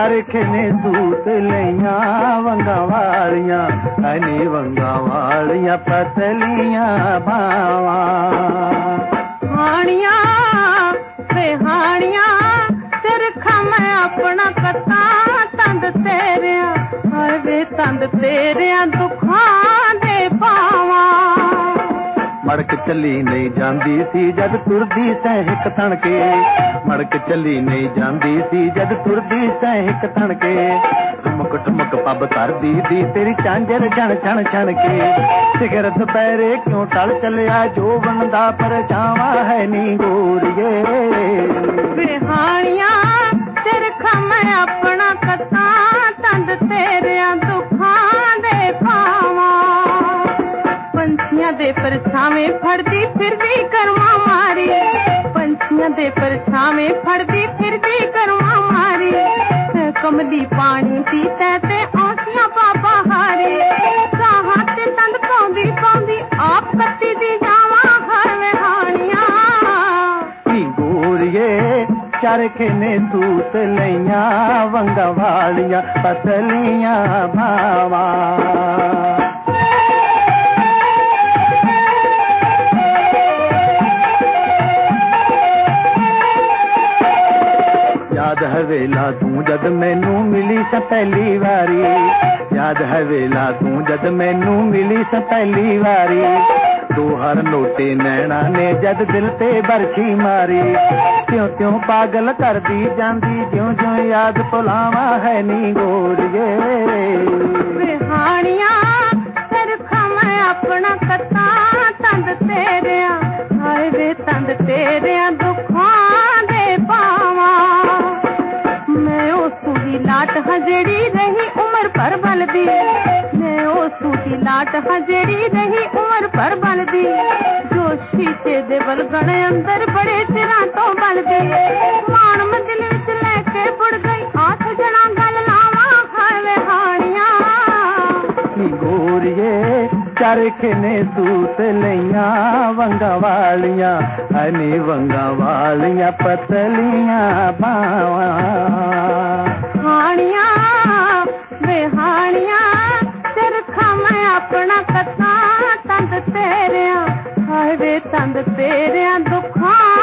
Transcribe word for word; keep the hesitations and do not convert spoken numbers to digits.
चरखे ने सूत लिया वंगा वालियां हनी वंगा वालियां पतलियां भावा हानिया बेहानिया सिरखा मैं अपना कता तंद तेरिया हाय वे तंद तेरिया दुखां दे पावा मड़क चली नहीं जांदी सी जद तुरदी सहक थण के मड़क चली नहीं जांदी सी जद तुरदी सहक थण के ठुमक ठुमक पब करदी दी तेरी झांझर छण छण छण के सिगर दुपहरे क्यों टल चलिया जो बनदा परछावा है नी गोरिए बेहानिया सिरखा मैं अपना कता तंद तेरिया दुखां दे पावा पंछियां दे परछावे फड़दी फिरदी करवा मारी पंछियां दे परछावे फड़दी फिरदी करवा मारी कमली पानी पीते ते औसियां पापा हारी कहां ते तंद पाउंदी पाउंदी आप कत्ती दी जावा हवे हानिया गोरिए चरखे ने सूत लिया वंगा वालियां पतलियां भावा याद है वेला तू जद मैनू मिली स पहली वारी याद है वेला तू जद मैनू मिली स पहली वारी दो हर नोटे नैना ने जद दिल पे बरछी मारी क्यों क्यों पागल कर दी जांदी ज्यों ज्यों याद भुलावा है नी गोरिए बेहानिया सिरखा मैं अपना कता तंद तेरिया हाय वे तंद तेरिया दुखां दे पावा मैं उस दी लाट हजेड़ी रही उम्र पर बलदी मैं उस दी लाट हजेड़ी रही उम्र पर बलदी जो शीशे दे बलगण अंदर बड़े चिरां तो बलदी मान मंदिल विच लेके बुड़ गई आठ जना गल लावा हावे हानिया गोरिए चरखे ने सूत लिया वंगा वालियां हनी वंगा वालियां पतलियां भावा हानिया बेहानिया सिरखा मैं अपना कता तंद तेरिया हाय वे तंद तेरिया दुखां